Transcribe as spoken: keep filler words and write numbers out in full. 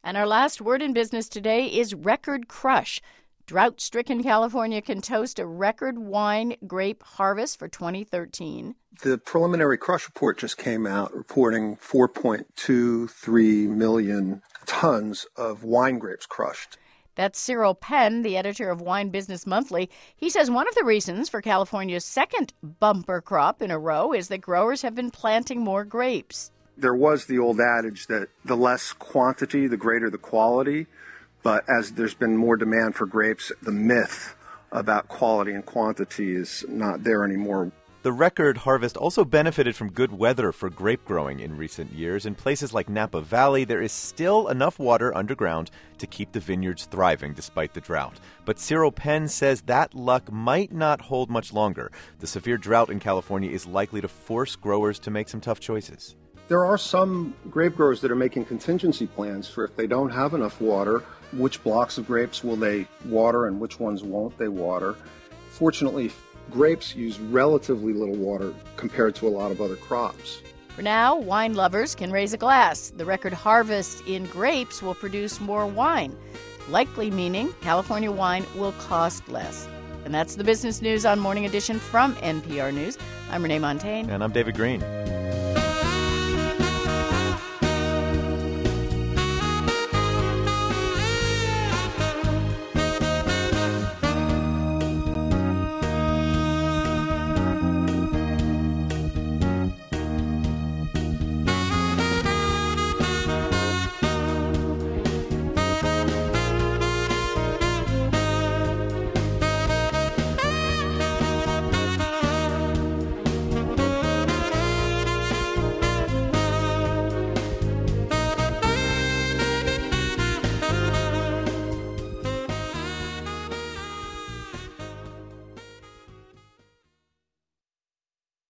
And our last word in business today is record crush. Drought-stricken California can toast a record wine grape harvest for twenty thirteen. The preliminary crush report just came out reporting four point two three million tons of wine grapes crushed. That's Cyril Penn, the editor of Wine Business Monthly. He says one of the reasons for California's second bumper crop in a row is that growers have been planting more grapes. There was the old adage that the less quantity, the greater the quality. But as there's been more demand for grapes, the myth about quality and quantity is not there anymore. The record harvest also benefited from good weather for grape growing in recent years. In places like Napa Valley, there is still enough water underground to keep the vineyards thriving despite the drought. But Cyril Penn says that luck might not hold much longer. The severe drought in California is likely to force growers to make some tough choices. There are some grape growers that are making contingency plans for if they don't have enough water, which blocks of grapes will they water and which ones won't they water. Fortunately, grapes use relatively little water compared to a lot of other crops. For now, wine lovers can raise a glass. The record harvest in grapes will produce more wine, likely meaning California wine will cost less. And that's the business news on Morning Edition from N P R News. I'm Renee Montaigne. And I'm David Green.